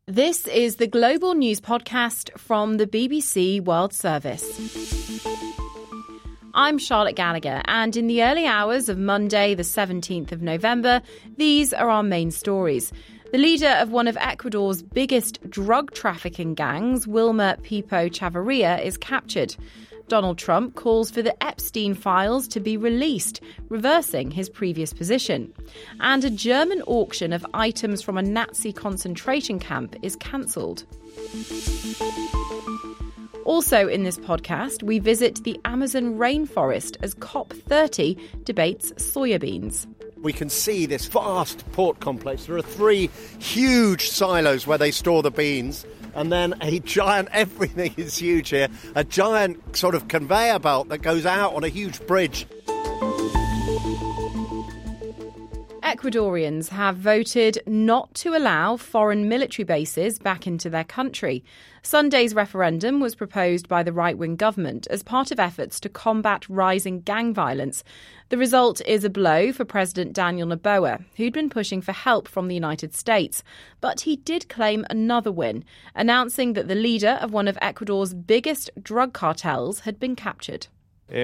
This is the Global News Podcast from the BBC World Service. I'm Charlotte Gallagher, and in the early hours of Monday, the 17th of November, these are our main stories. The leader of one of Ecuador's biggest drug trafficking gangs, Wilmer Pipo Chavarria, is captured. Donald Trump calls for the Epstein files to be released, reversing his previous position. And a German auction of items from a Nazi concentration camp is cancelled. Also in this podcast, we visit the Amazon rainforest as COP30 debates soybeans. We can see this vast port complex. There are 3 huge silos where they store the beans, and then a giant, everything is huge here, a giant sort of conveyor belt that goes out on a huge bridge. Ecuadorians have voted not to allow foreign military bases back into their country. Sunday's referendum was proposed by the right-wing government as part of efforts to combat rising gang violence. The result is a blow for President Daniel Noboa, who'd been pushing for help from the United States. But he did claim another win, announcing that the leader of one of Ecuador's biggest drug cartels had been captured. We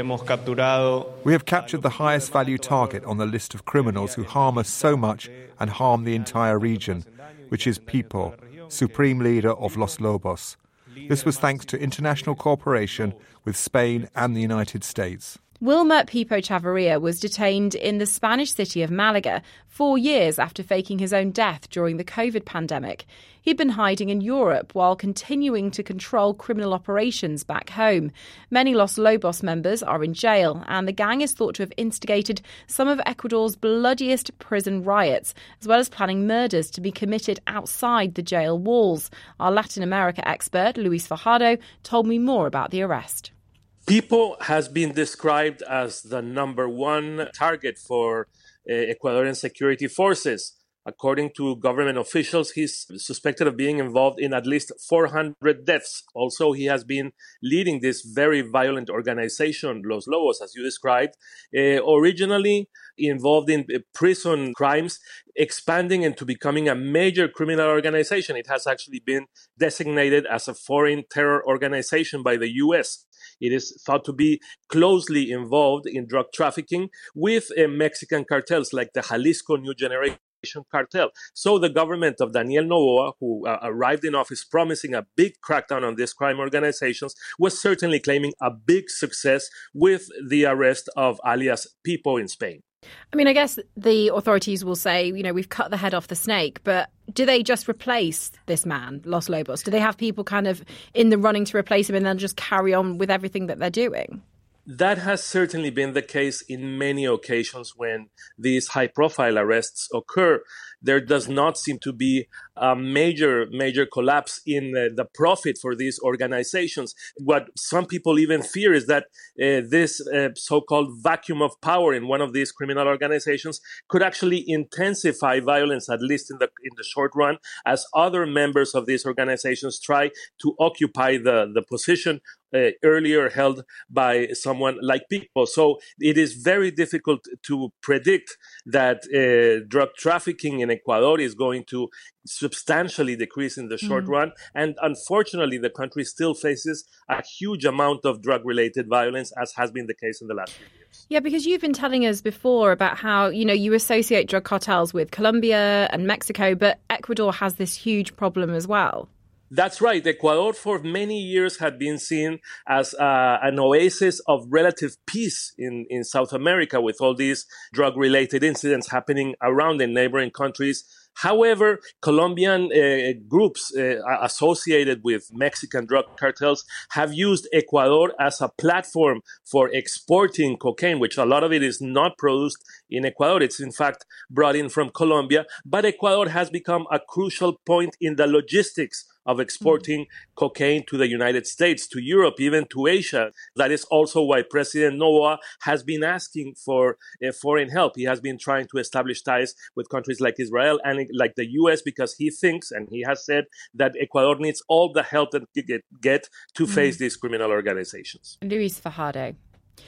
have captured the highest value target on the list of criminals who harm us so much and harm the entire region, which is Pipo, supreme leader of Los Lobos. This was thanks to international cooperation with Spain and the United States. Wilmer Pipo Chavarria was detained in the Spanish city of Malaga 4 years after faking his own death during the COVID pandemic. He'd been hiding in Europe while continuing to control criminal operations back home. Many Los Lobos members are in jail, and the gang is thought to have instigated some of Ecuador's bloodiest prison riots, as well as planning murders to be committed outside the jail walls. Our Latin America expert, Luis Fajardo, told me more about the arrest. Pipo has been described as the number one target for Ecuadorian security forces. According to government officials, he's suspected of being involved in at least 400 deaths. Also, he has been leading this very violent organization, Los Lobos, as you described, originally involved in prison crimes, expanding into becoming a major criminal organization. It has actually been designated as a foreign terror organization by the U.S. It is thought to be closely involved in drug trafficking with Mexican cartels like the Jalisco New Generation cartel. So the government of Daniel Noboa, who arrived in office promising a big crackdown on these crime organizations, was certainly claiming a big success with the arrest of alias Pipo in Spain. I mean, I guess the authorities will say, you know, we've cut the head off the snake, but do they just replace this man, Los Lobos? Do they have people kind of in the running to replace him and then just carry on with everything that they're doing? That has certainly been the case in many occasions when these high-profile arrests occur. There does not seem to be a major collapse in the profit for these organizations. What some people even fear is that this so-called vacuum of power in one of these criminal organizations could actually intensify violence, at least in the short run, as other members of these organizations try to occupy the position earlier held by someone like Pipo. So it is very difficult to predict that drug trafficking in Ecuador is going to substantially decrease in the short run. And unfortunately, the country still faces a huge amount of drug-related violence, as has been the case in the last few years. Yeah, because you've been telling us before about how, you know, you associate drug cartels with Colombia and Mexico, but Ecuador has this huge problem as well. That's right. Ecuador for many years had been seen as an oasis of relative peace in South America, with all these drug-related incidents happening around in neighboring countries. However, Colombian groups associated with Mexican drug cartels have used Ecuador as a platform for exporting cocaine, which a lot of it is not produced in Ecuador. It's in fact brought in from Colombia. But Ecuador has become a crucial point in the logistics of exporting cocaine to the United States, to Europe, even to Asia. That is also why President Noboa has been asking for foreign help. He has been trying to establish ties with countries like Israel and like the U.S. because he thinks, and he has said, that Ecuador needs all the help that it can get to face these criminal organizations. Luis Fajardo.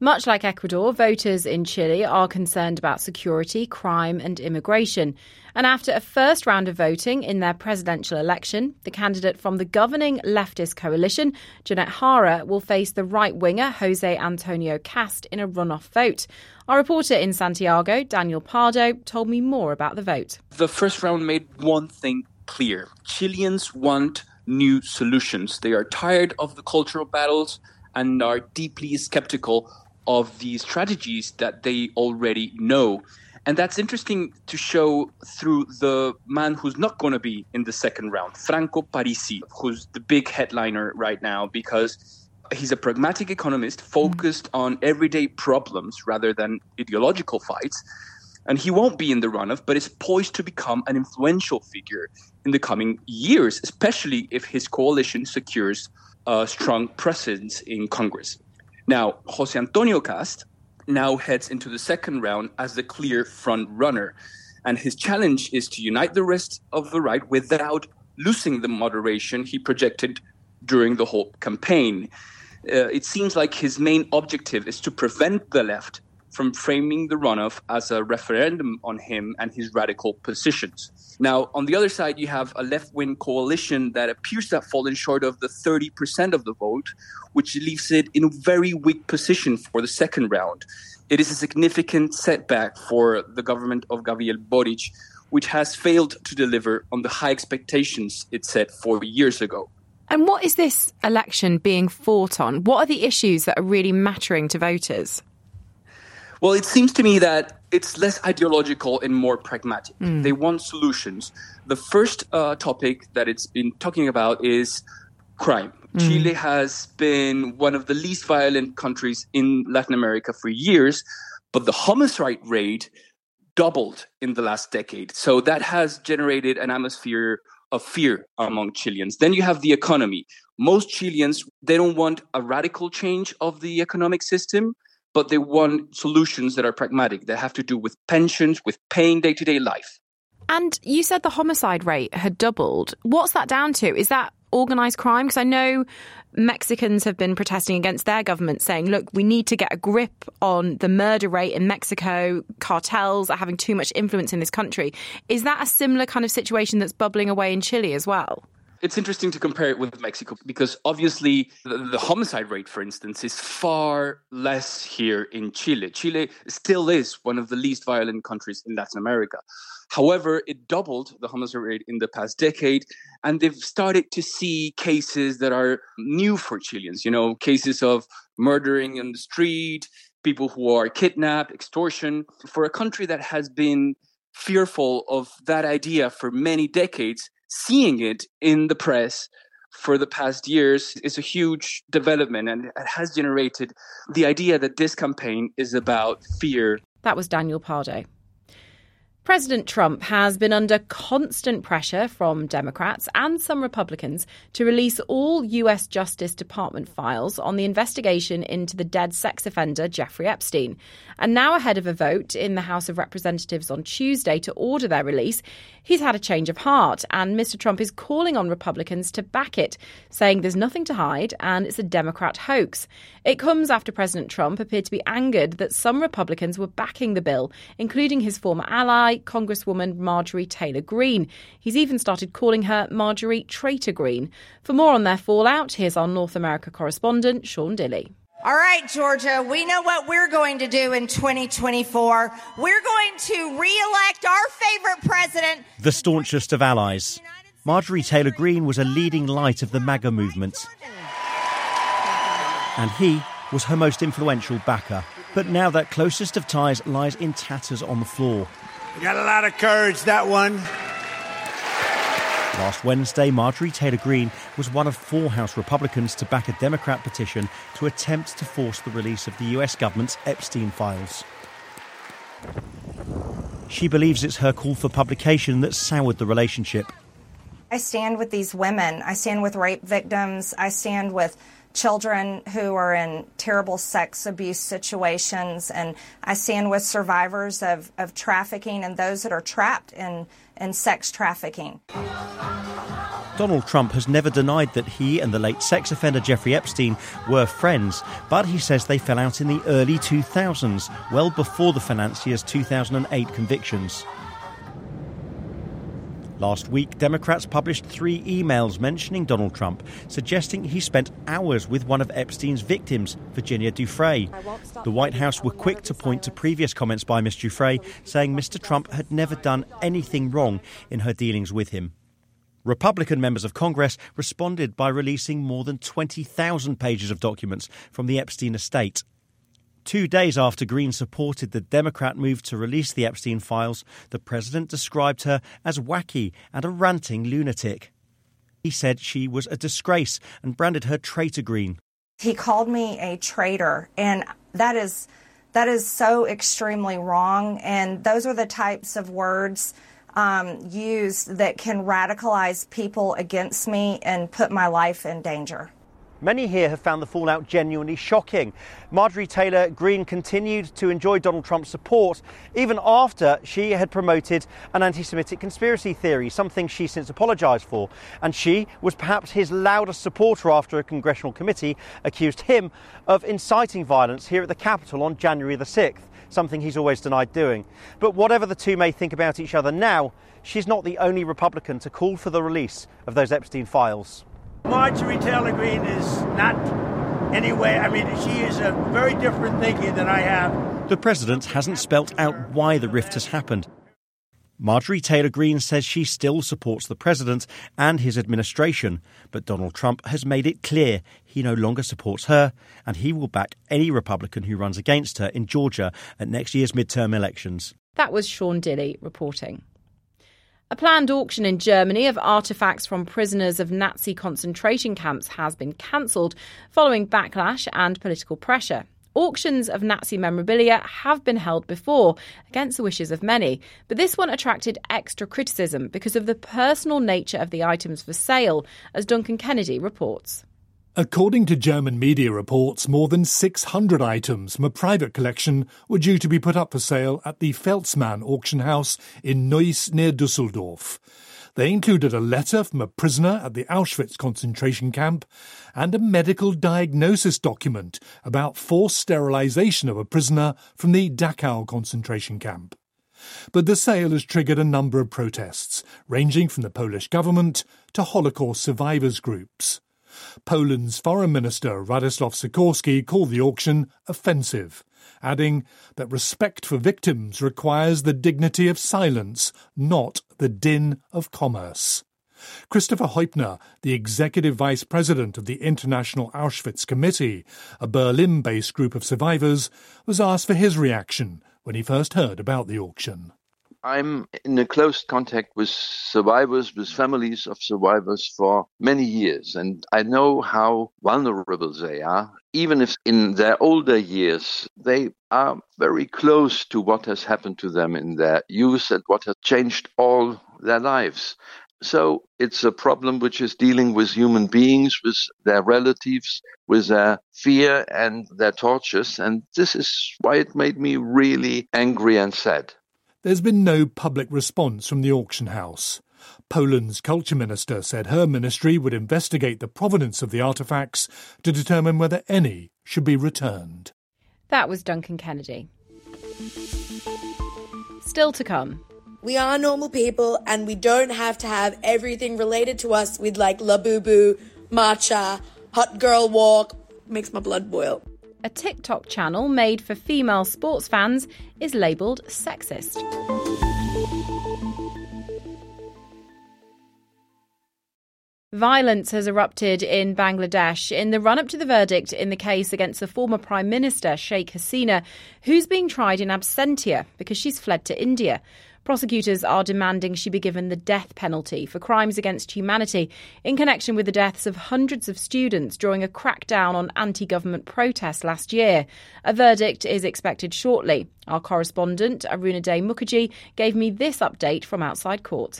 Much like Ecuador, voters in Chile are concerned about security, crime and immigration. And after a first round of voting in their presidential election, the candidate from the governing leftist coalition, Janet Jara, will face the right-winger Jose Antonio Cast in a runoff vote. Our reporter in Santiago, Daniel Pardo, told me more about the vote. The first round made one thing clear. Chileans want new solutions. They are tired of the cultural battles and are deeply skeptical of the strategies that they already know. And that's interesting to show through the man who's not going to be in the second round, Franco Parisi, who's the big headliner right now because he's a pragmatic economist focused on everyday problems rather than ideological fights. And he won't be in the runoff, but is poised to become an influential figure in the coming years, especially if his coalition secures a strong presence in Congress. Now, Jose Antonio Cast now heads into the second round as the clear front runner. And his challenge is to unite the rest of the right without losing the moderation he projected during the whole campaign. It seems like his main objective is to prevent the left from framing the runoff as a referendum on him and his radical positions. Now, on the other side, you have a left-wing coalition that appears to have fallen short of the 30% of the vote, which leaves it in a very weak position for the second round. It is a significant setback for the government of Gabriel Boric, which has failed to deliver on the high expectations it set 4 years ago. And what is this election being fought on? What are the issues that are really mattering to voters? Well, it seems to me that it's less ideological and more pragmatic. They want solutions. The first topic that it's been talking about is crime. Chile has been one of the least violent countries in Latin America for years, but the homicide rate doubled in the last decade. So that has generated an atmosphere of fear among Chileans. Then you have the economy. Most Chileans, they don't want a radical change of the economic system, but they want solutions that are pragmatic, that have to do with pensions, with paying day-to-day life. And you said the homicide rate had doubled. What's that down to? Is that organised crime? Because I know Mexicans have been protesting against their government, saying, look, we need to get a grip on the murder rate in Mexico. Cartels are having too much influence in this country. Is that a similar kind of situation that's bubbling away in Chile as well? It's interesting to compare it with Mexico because obviously the homicide rate, for instance, is far less here in Chile. Chile still is one of the least violent countries in Latin America. However, it doubled the homicide rate in the past decade, and they've started to see cases that are new for Chileans, cases of murdering in the street, people who are kidnapped, extortion. For a country that has been fearful of that idea for many decades, seeing it in the press for the past years is a huge development, and it has generated the idea that this campaign is about fear. That was Daniel Pardo. President Trump has been under constant pressure from Democrats and some Republicans to release all US Justice Department files on the investigation into the dead sex offender Jeffrey Epstein. And now ahead of a vote in the House of Representatives on Tuesday to order their release, he's had a change of heart, and Mr. Trump is calling on Republicans to back it, saying there's nothing to hide and it's a Democrat hoax. It comes after President Trump appeared to be angered that some Republicans were backing the bill, including his former ally, Congresswoman Marjorie Taylor Greene. He's even started calling her Marjorie Traitor Greene. For more on their fallout, here's our North America correspondent, Sean Dilley. All right, Georgia, we know what we're going to do in 2024. We're going to re-elect our favorite president. The staunchest of allies. Marjorie Taylor Greene was a leading light of the MAGA movement. And he was her most influential backer. But now that closest of ties lies in tatters on the floor. You got a lot of courage, that one. Last Wednesday, Marjorie Taylor Greene was one of 4 House Republicans to back a Democrat petition to attempt to force the release of the US government's Epstein files. She believes it's her call for publication that soured the relationship. I stand with these women. I stand with rape victims. I stand with children who are in terrible sex abuse situations. And I stand with survivors of trafficking and those that are trapped in sex trafficking. Donald Trump has never denied that he and the late sex offender Jeffrey Epstein were friends, but he says they fell out in the early 2000s, well before the financier's 2008 convictions. Last week, Democrats published 3 emails mentioning Donald Trump, suggesting he spent hours with one of Epstein's victims, Virginia Giuffre. The White House were quick to point to previous comments by Ms. Giuffre, saying Mr. Trump had never done anything wrong in her dealings with him. Republican members of Congress responded by releasing more than 20,000 pages of documents from the Epstein estate. 2 days after Green supported the Democrat move to release the Epstein files, the president described her as wacky and a ranting lunatic. He said she was a disgrace and branded her traitor Green. He called me a traitor, and that is so extremely wrong, and those are the types of words used that can radicalize people against me and put my life in danger. Many here have found the fallout genuinely shocking. Marjorie Taylor Greene continued to enjoy Donald Trump's support even after she had promoted an anti-Semitic conspiracy theory, something she since apologised for. And she was perhaps his loudest supporter after a congressional committee accused him of inciting violence here at the Capitol on January the 6th, something he's always denied doing. But whatever the two may think about each other now, she's not the only Republican to call for the release of those Epstein files. Marjorie Taylor Greene is not anyway. I mean, she is a very different thinking than I have. The president hasn't spelt out why the rift has happened. Marjorie Taylor Greene says she still supports the president and his administration, but Donald Trump has made it clear he no longer supports her, and he will back any Republican who runs against her in Georgia at next year's midterm elections. That was Sean Dilley reporting. A planned auction in Germany of artefacts from prisoners of Nazi concentration camps has been cancelled following backlash and political pressure. Auctions of Nazi memorabilia have been held before, against the wishes of many, but this one attracted extra criticism because of the personal nature of the items for sale, as Duncan Kennedy reports. According to German media reports, more than 600 items from a private collection were due to be put up for sale at the Felsmann auction house in Neuss near Düsseldorf. They included a letter from a prisoner at the Auschwitz concentration camp and a medical diagnosis document about forced sterilisation of a prisoner from the Dachau concentration camp. But the sale has triggered a number of protests, ranging from the Polish government to Holocaust survivors groups. Poland's Foreign Minister Radoslaw Sikorski called the auction offensive, adding that respect for victims requires the dignity of silence, not the din of commerce. Christopher Heupner, the Executive Vice President of the International Auschwitz Committee, a Berlin-based group of survivors, was asked for his reaction when he first heard about the auction. I'm in a close contact with survivors, with families of survivors for many years, and I know how vulnerable they are. Even if in their older years, they are very close to what has happened to them in their youth and what has changed all their lives. So it's a problem which is dealing with human beings, with their relatives, with their fear and their tortures, and this is why it made me really angry and sad. There's been no public response from the auction house. Poland's culture minister said her ministry would investigate the provenance of the artefacts to determine whether any should be returned. That was Duncan Kennedy. Still to come. We are normal people and we don't have to have everything related to us with like Labubu, matcha, hot girl walk. Makes my blood boil. A TikTok channel made for female sports fans is labelled sexist. Violence has erupted in Bangladesh in the run-up to the verdict in the case against the former Prime Minister Sheikh Hasina, who's being tried in absentia because she's fled to India. Prosecutors are demanding she be given the death penalty for crimes against humanity in connection with the deaths of hundreds of students during a crackdown on anti-government protests last year. A verdict is expected shortly. Our correspondent, Arunaday Mukherjee, gave me this update from outside court.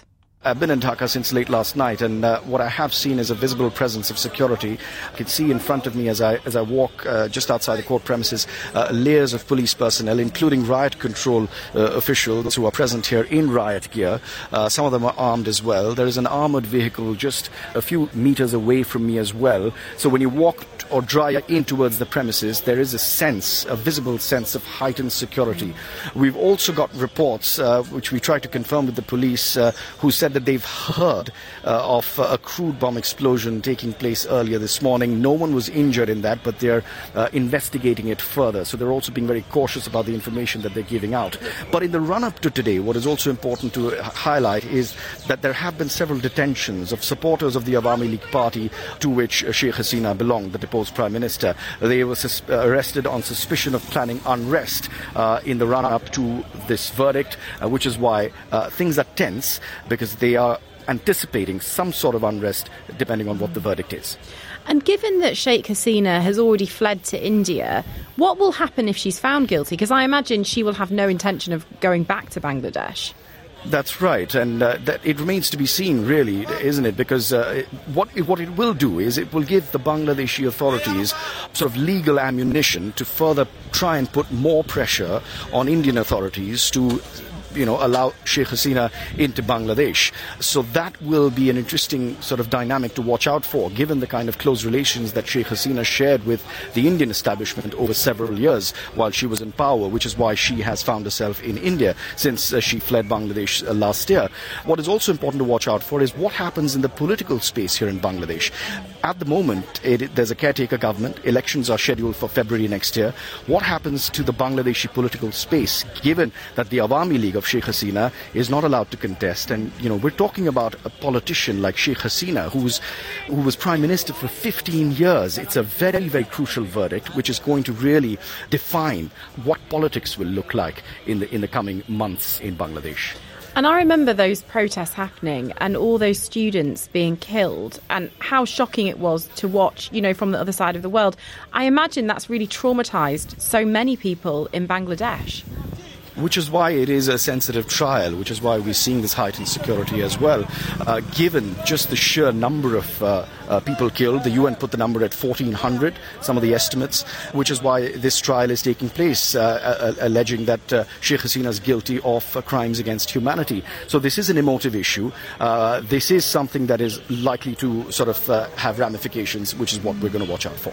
I've been in Dhaka since late last night, and what I have seen is a visible presence of security. I can see in front of me as I walk just outside the court premises layers of police personnel, including riot control officials who are present here in riot gear. Some of them are armed as well. There is an armoured vehicle just a few metres away from me as well. So when you walk or drive in towards the premises, there is a visible sense of heightened security. We've also got reports, which we tried to confirm with the police, who said that they've heard of a crude bomb explosion taking place earlier this morning. No one was injured in that, but they're investigating it further. So they're also being very cautious about the information that they're giving out. But in the run-up to today, what is also important to highlight is that there have been several detentions of supporters of the Awami League party to which Sheikh Hasina belonged, the deposed Prime Minister. They were arrested on suspicion of planning unrest in the run-up to this verdict, which is why things are tense, because they are anticipating some sort of unrest depending on what the verdict is. And given that Sheikh Hasina has already fled to India, what will happen if she's found guilty? Because I imagine she will have no intention of going back to Bangladesh. That's right, and that it remains to be seen, really, isn't it? Because what it will do is it will give the Bangladeshi authorities sort of legal ammunition to further try and put more pressure on Indian authorities to allow Sheikh Hasina into Bangladesh. So that will be an interesting sort of dynamic to watch out for, given the kind of close relations that Sheikh Hasina shared with the Indian establishment over several years while she was in power, which is why she has found herself in India since she fled Bangladesh last year. What is also important to watch out for is what happens in the political space here in Bangladesh. At the moment, there's a caretaker government. Elections are scheduled for February next year. What happens to the Bangladeshi political space, given that the Awami League of Sheikh Hasina is not allowed to contest? And, we're talking about a politician like Sheikh Hasina, who was Prime Minister for 15 years. It's a very, very crucial verdict, which is going to really define what politics will look like in the coming months in Bangladesh. And I remember those protests happening and all those students being killed and how shocking it was to watch, from the other side of the world. I imagine that's really traumatised so many people in Bangladesh. Which is why it is a sensitive trial, which is why we're seeing this heightened security as well. Given just the sheer number of people killed, the UN put the number at 1,400, some of the estimates, which is why this trial is taking place, alleging that Sheikh Hasina is guilty of crimes against humanity. So this is an emotive issue. This is something that is likely to sort of have ramifications, which is what we're going to watch out for.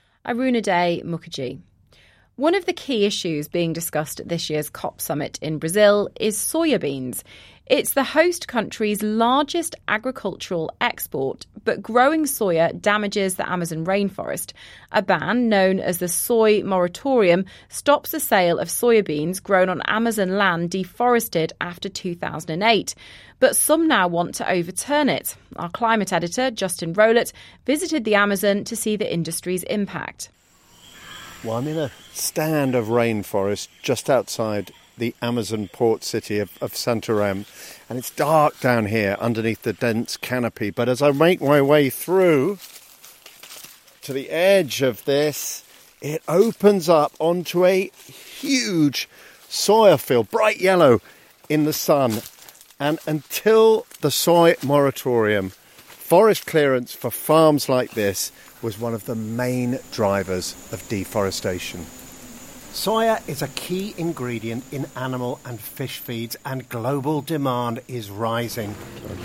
Arunaday Mukherjee. One of the key issues being discussed at this year's COP summit in Brazil is soya beans. It's the host country's largest agricultural export, but growing soya damages the Amazon rainforest. A ban known as the Soy Moratorium stops the sale of soybeans grown on Amazon land deforested after 2008. But some now want to overturn it. Our climate editor, Justin Rowlett, visited the Amazon to see the industry's impact. Well, I'm in a stand of rainforest just outside the Amazon port city of Santarém, and it's dark down here underneath the dense canopy. But as I make my way through to the edge of this, it opens up onto a huge soya field, bright yellow in the sun. And until the soy moratorium, forest clearance for farms like this was one of the main drivers of deforestation. Soya is a key ingredient in animal and fish feeds, and global demand is rising.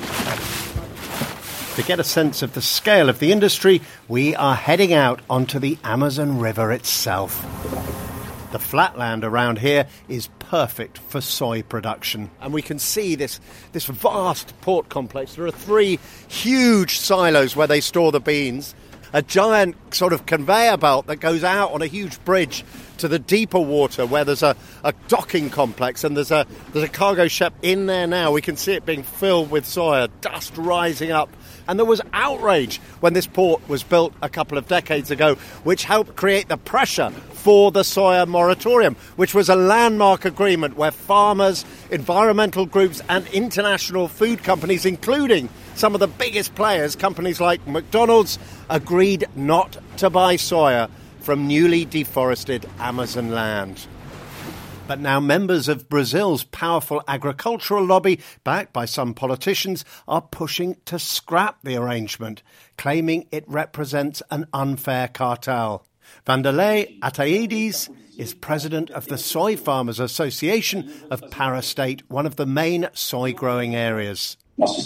To get a sense of the scale of the industry, we are heading out onto the Amazon River itself. The flatland around here is perfect for soy production. And we can see this vast port complex. There are 3 huge silos where they store the beans. A giant sort of conveyor belt that goes out on a huge bridge to the deeper water where there's a docking complex, and there's a cargo ship in there now. We can see it being filled with soya, dust rising up. And there was outrage when this port was built a couple of decades ago, which helped create the pressure for the soya moratorium, which was a landmark agreement where farmers, environmental groups and international food companies, including some of the biggest players, companies like McDonald's, agreed not to buy soya from newly deforested Amazon land. But now members of Brazil's powerful agricultural lobby, backed by some politicians, are pushing to scrap the arrangement, claiming it represents an unfair cartel. Vanderlei Ataides is president of the Soy Farmers Association of Para State, one of the main soy-growing areas.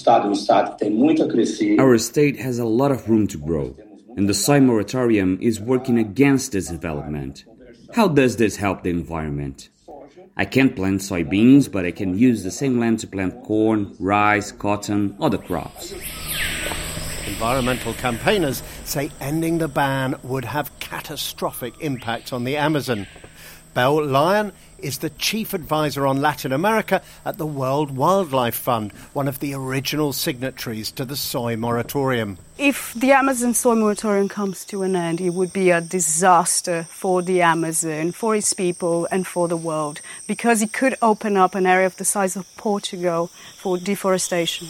Our state has a lot of room to grow, and the soy moratorium is working against this development. How does this help the environment? I can't plant soybeans, but I can use the same land to plant corn, rice, cotton, other crops. Environmental campaigners say ending the ban would have catastrophic impact on the Amazon. Belle Lyon is the chief advisor on Latin America at the World Wildlife Fund, one of the original signatories to the soy moratorium. If the Amazon soy moratorium comes to an end, it would be a disaster for the Amazon, for its people and for the world, because it could open up an area of the size of Portugal for deforestation.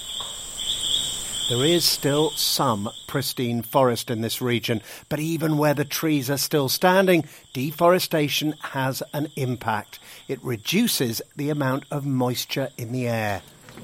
There is still some pristine forest in this region, but even where the trees are still standing, deforestation has an impact. It reduces the amount of moisture in the air.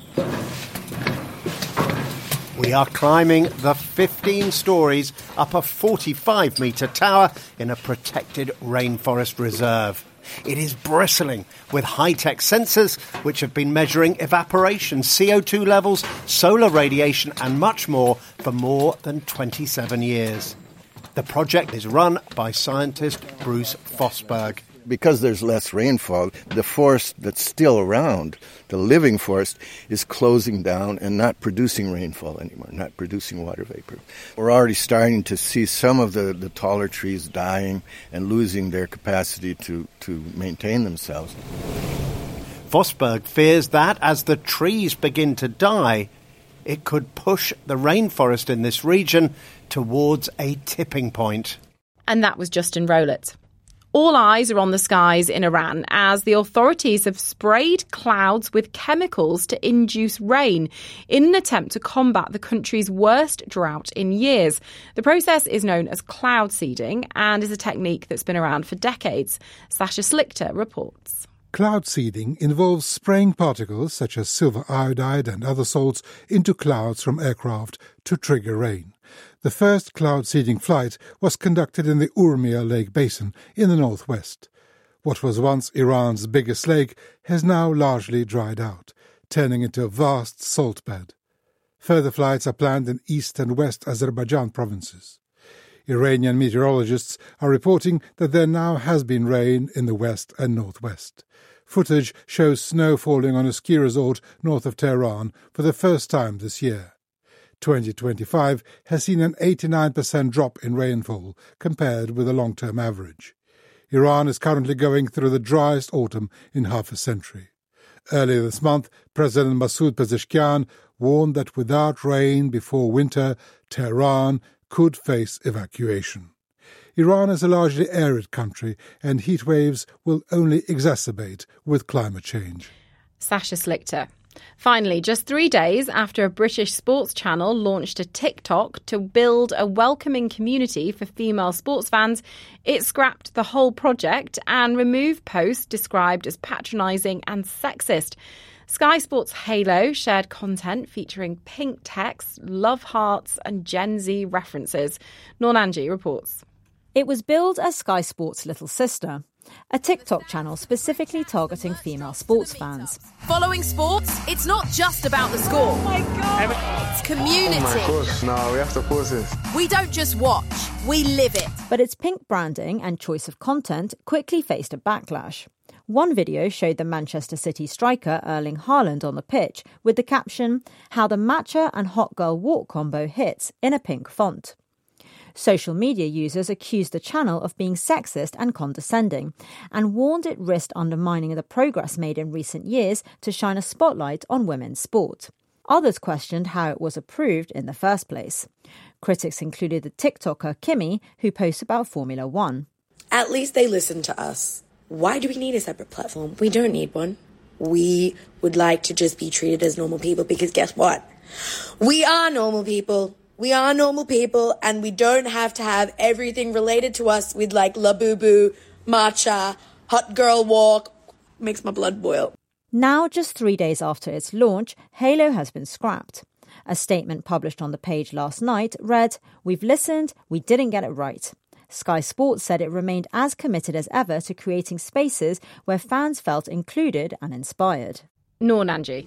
We are climbing the 15 stories up a 45-metre tower in a protected rainforest reserve. It is bristling with high-tech sensors which have been measuring evaporation, CO2 levels, solar radiation and much more for more than 27 years. The project is run by scientist Bruce Fosberg. Because there's less rainfall, the forest that's still around, the living forest, is closing down and not producing rainfall anymore, not producing water vapor. We're already starting to see some of the taller trees dying and losing their capacity to maintain themselves. Fosberg fears that as the trees begin to die, it could push the rainforest in this region towards a tipping point. And that was Justin Rowlett. All eyes are on the skies in Iran as the authorities have sprayed clouds with chemicals to induce rain in an attempt to combat the country's worst drought in years. The process is known as cloud seeding and is a technique that's been around for decades. Sasha Slichter reports. Cloud seeding involves spraying particles such as silver iodide and other salts into clouds from aircraft to trigger rain. The first cloud seeding flight was conducted in the Urmia Lake Basin in the northwest. What was once Iran's biggest lake has now largely dried out, turning into a vast salt bed. Further flights are planned in east and west Azerbaijan provinces. Iranian meteorologists are reporting that there now has been rain in the west and northwest. Footage shows snow falling on a ski resort north of Tehran for the first time this year. 2025 has seen an 89% drop in rainfall compared with the long-term average. Iran is currently going through the driest autumn in half a century. Earlier this month, President Masoud Pezeshkian warned that without rain before winter, Tehran could face evacuation. Iran is a largely arid country, and heat waves will only exacerbate with climate change. Sasha Slichter. Finally, just 3 days after a British sports channel launched a TikTok to build a welcoming community for female sports fans, it scrapped the whole project and removed posts described as patronising and sexist. Sky Sports Halo shared content featuring pink text, love hearts and Gen Z references. Nornanji reports. It was billed as Sky Sports' little sister, a TikTok channel specifically targeting female sports fans. Following sports, it's not just about the score. Oh my God! It's community. Oh my gosh, no, we have to pause this. We don't just watch, we live it. But its pink branding and choice of content quickly faced a backlash. One video showed the Manchester City striker Erling Haaland on the pitch with the caption, "How the matcha and hot girl walk combo hits," in a pink font. Social media users accused the channel of being sexist and condescending and warned it risked undermining the progress made in recent years to shine a spotlight on women's sport. Others questioned how it was approved in the first place. Critics included the TikToker Kimmy, who posts about Formula One. At least they listen to us. Why do we need a separate platform? We don't need one. We would like to just be treated as normal people because guess what? We are normal people. We are normal people and we don't have to have everything related to us with like Labubu, matcha, hot girl walk, makes my blood boil. Now, just 3 days after its launch, Halo has been scrapped. A statement published on the page last night read, "We've listened, we didn't get it right." Sky Sports said it remained as committed as ever to creating spaces where fans felt included and inspired. Noor Nanji.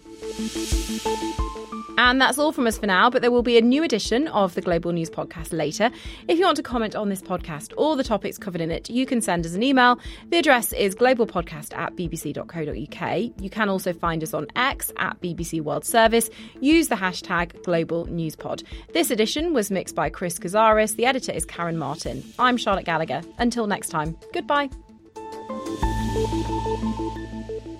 And that's all from us for now, but there will be a new edition of the Global News Podcast later. If you want to comment on this podcast or the topics covered in it, you can send us an email. The address is globalpodcast@bbc.co.uk. You can also find us on X @BBC World Service. Use the hashtag #GlobalNewsPod. This edition was mixed by Chris Cazares. The editor is Karen Martin. I'm Charlotte Gallagher. Until next time, goodbye.